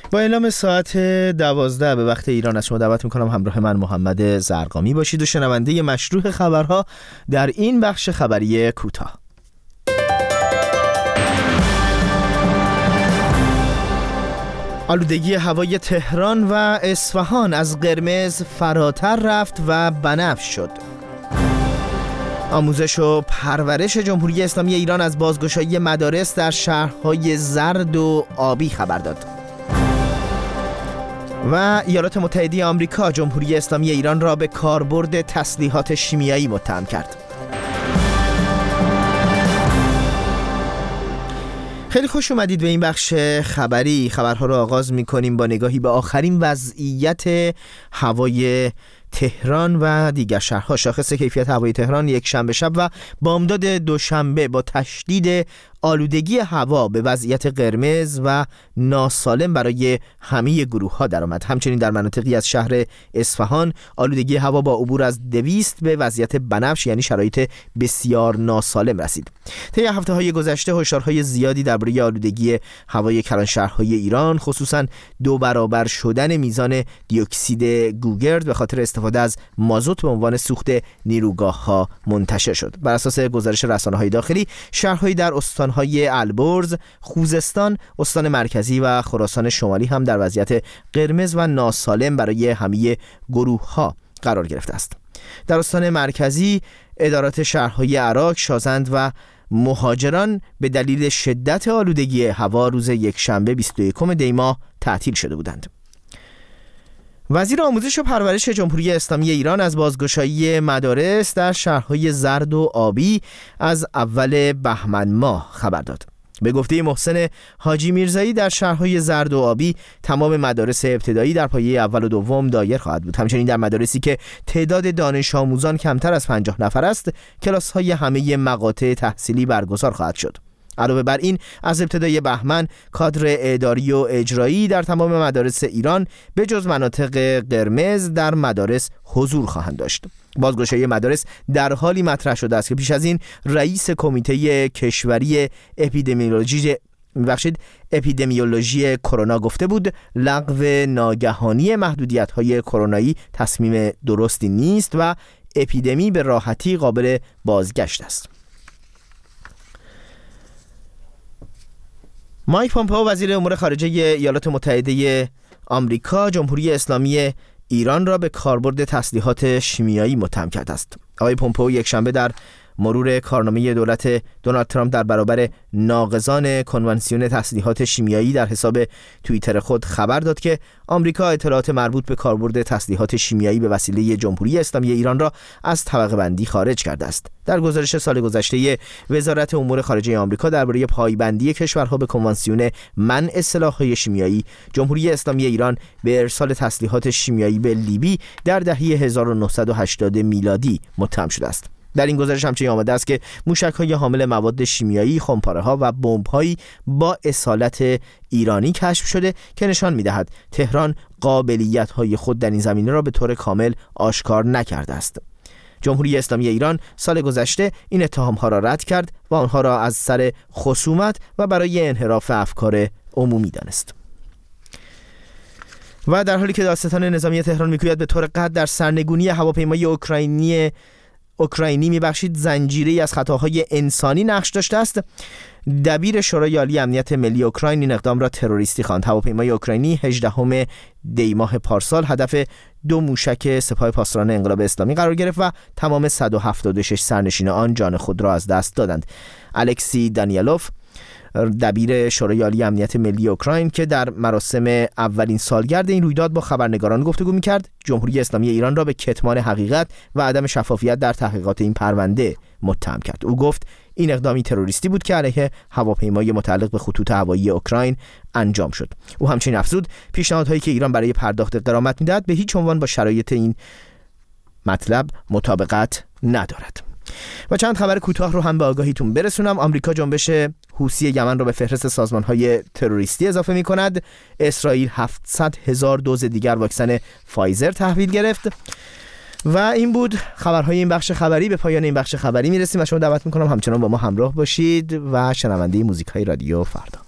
با اعلام ساعت 12 به وقت ایران از شما دعوت میکنم همراه من محمد زرقامی باشید و شنونده مشروح خبرها در این بخش خبری کوتاه. آلودگی هوای تهران و اصفهان از قرمز فراتر رفت و بنفش شد. آموزش و پرورش جمهوری اسلامی ایران از بازگشایی مدارس در شهرهای زرد و آبی خبر داد. و ایالات متحده آمریکا جمهوری اسلامی ایران را به کاربرد تسلیحات شیمیایی متهم کرد. خیلی خوش اومدید به این بخش خبری. خبرها را آغاز می‌کنیم با نگاهی به آخرین وضعیت هوای تهران و دیگر شهرها. شاخص کیفیت هوای تهران یک شنبه شب و بامداد دوشنبه با تشدید آلودگی هوا به وضعیت قرمز و ناسالم برای همه گروه ها درآمد. همچنین در مناطقی از شهر اصفهان آلودگی هوا با عبور از 200 به وضعیت بنفش یعنی شرایط بسیار ناسالم رسید. طی هفته‌های گذشته هشدارهای زیادی درباره آلودگی هوای کلانشهرهای ایران خصوصا 2 برابر شدن میزان دیوکسید گوگرد به خاطر استفاده از مازوت به عنوان سوخت نیروگاه‌ها منتشر شد. بر اساس گزارش رسانه‌های داخلی شهرهایی در استان‌های البرز، خوزستان، استان مرکزی و خراسان شمالی هم در وضعیت قرمز و ناسالم برای همه گروه‌ها قرار گرفته است. در استان مرکزی ادارات شهرهای عراق، شازند و مهاجران به دلیل شدت آلودگی هوا روز یکشنبه 21 دی ماه تعطیل شده بودند. وزیر آموزش و پرورش جمهوری اسلامی ایران از بازگشایی مدارس در شهرهای زرد و آبی از اول بهمن ماه خبر داد. به گفته محسن حاجی میرزایی در شهرهای زرد و آبی تمام مدارس ابتدایی در پایه اول و دوم دایر خواهد بود. همچنین در مدارسی که تعداد دانش آموزان کمتر از 50 نفر است کلاس‌های همه مقاطع تحصیلی برگزار خواهد شد. علاوه بر این از ابتدای بهمن کادر اداری و اجرایی در تمام مدارس ایران به جز مناطق قرمز در مدارس حضور خواهند داشت. بازگشایی مدارس در حالی مطرح شده است که پیش از این رئیس کمیته کشوری اپیدمیولوژی کرونا گفته بود لغو ناگهانی محدودیت‌های کرونایی تصمیم درستی نیست و اپیدمی به راحتی قابل بازگشت است. مایک پومپئو وزیر امور خارجه ایالات متحده آمریکا جمهوری اسلامی ایران را به کاربرد تسلیحات شیمیایی متهم کرده است. آقای پومپئو یکشنبه در مرور کارنامه دولت دونالد ترامپ در برابر ناقضان کنوانسیون تسلیحات شیمیایی در حساب توییتر خود خبر داد که آمریکا اطلاعات مربوط به کاربرد تسلیحات شیمیایی به وسیله جمهوری اسلامی ایران را از طبقه بندی خارج کرده است. در گزارش سال گذشته وزارت امور خارجه آمریکا درباره پایبندی کشورها به کنوانسیون منع سلاح‌های شیمیایی، جمهوری اسلامی ایران به ارسال تسلیحات شیمیایی به لیبی در دهه 1980 میلادی متهم شده است. در این گزارش همچنین آمده است که موشک‌های حامل مواد شیمیایی، خمپاره‌ها و بمب‌هایی با اصالت ایرانی کشف شده که نشان می‌دهد تهران قابلیت‌های خود در این زمینه را به طور کامل آشکار نکرده است. جمهوری اسلامی ایران سال گذشته این اتهام‌ها را رد کرد و آنها را از سر خصومت و برای انحراف افکار عمومی دانست. و در حالی که دادستان نظامی تهران می‌گوید به طور قطع در سرنگونی هواپیمای اوکراینی زنجیره‌ای از خطاهای انسانی نقش داشته است، دبیر شورای عالی امنیت ملی اوکراین این اقدام را تروریستی خواند. هواپیمای اوکراینی 18 دی ماه پارسال هدف 2 موشک سپاه پاسداران انقلاب اسلامی قرار گرفت و تمام 176 سرنشین آن جان خود را از دست دادند. الکسی دانیلوف دبیر شورای عالی امنیت ملی اوکراین که در مراسم اولین سالگرد این رویداد با خبرنگاران گفتگو می‌کرد، جمهوری اسلامی ایران را به کتمان حقیقت و عدم شفافیت در تحقیقات این پرونده متهم کرد. او گفت این اقدامی تروریستی بود که علیه هواپیمای متعلق به خطوط هوایی اوکراین انجام شد. او همچنین افزود پیشنهادهایی که ایران برای پرداخت غرامت می‌دهد به هیچ عنوان با شرایط این مطلب مطابقت ندارد. و چند خبر کوتاه رو هم به آگاهیتون برسونم. آمریکا جنبش حوثی یمن رو به فهرست سازمان‌های تروریستی اضافه می‌کند. اسرائیل 700,000 دوز دیگر واکسن فایزر تحویل گرفت. و این بود خبرهای این بخش خبری. به پایان این بخش خبری میرسیم و شما دعوت می‌کنم همچنان با ما همراه باشید و شنونده موزیک‌های رادیو فردا.